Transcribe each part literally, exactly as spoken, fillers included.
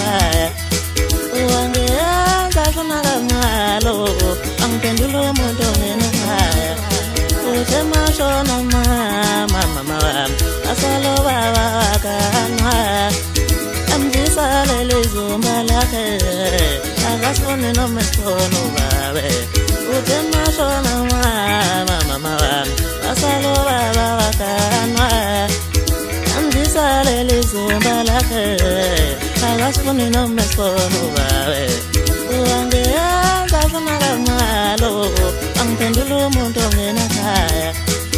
kaya wangeanza shona kamalo angiphendula umuntu ngena kaya uthema shona mama mama wami asalo baba wakana amdisale lezuma lakhe akasifune noma sikhona ubabe uthema shona mama mama wami asalo baba wakana amdisale lezuma lakhe akasifune noma sikhona ubabe wangeanza shona kamalo angiphendula umuntu ngena kaya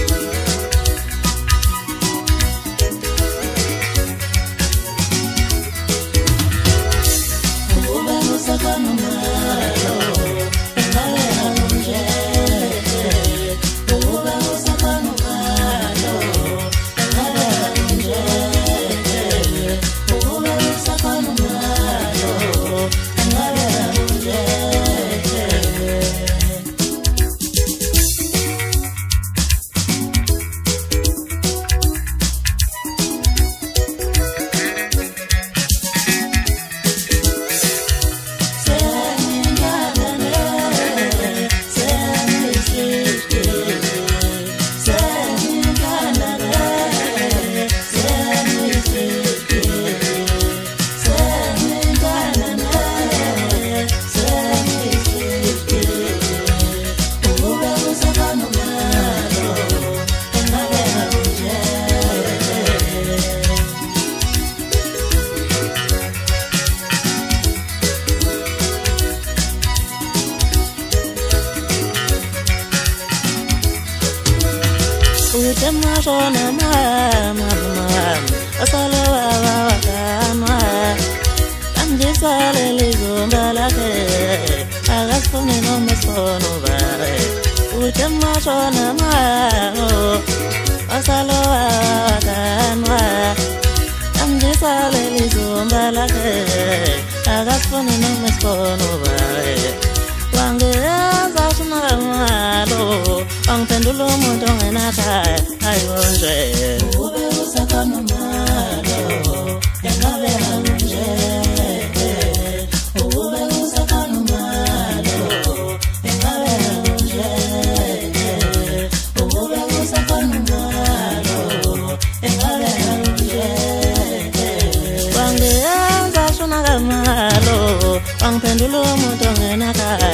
uthema shona mama mama asalo baba wakana amdisale lezuma lakhe akasifune noma sikhona ubabe uthema shona mama asalo baba wakana amdisale lezuma lakhe akasifune noma sikhona ubabe wangeanza shona kamalo angiphendula umuntu ongena kaya ayonje ube usakhona malo engabe anje ube usakhona malo engabe anje ube usakhona malo engabe anje wangeanza shona kamalo angiphendula umuntu ongena kaya